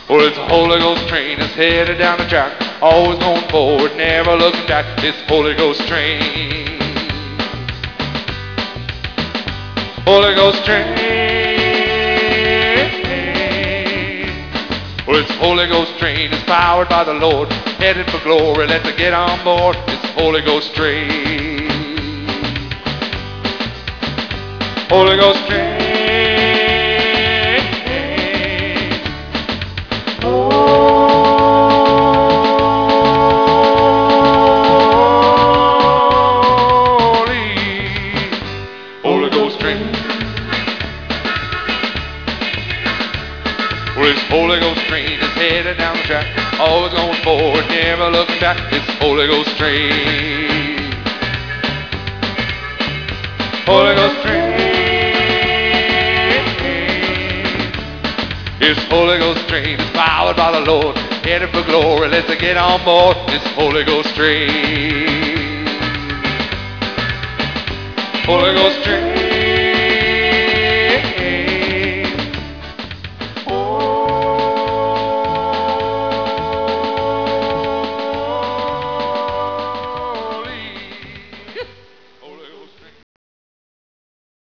Well, it's a Holy Ghost train that's headed down the track, always going forward, never looking back. It's a Holy Ghost train. Holy Ghost train. Well, it's a Holy Ghost train. It's powered by the Lord, headed for glory. Let's get on board. It's a Holy Ghost train. Holy Ghost train. Holy Ghost train. Well, this Holy Ghost train is headed down the track, always going forward, never looking back. It's Holy Ghost train. Holy Ghost train. This Holy Ghost train is powered by the Lord, headed for glory. Let's get on board this Holy Ghost train. Holy Ghost train.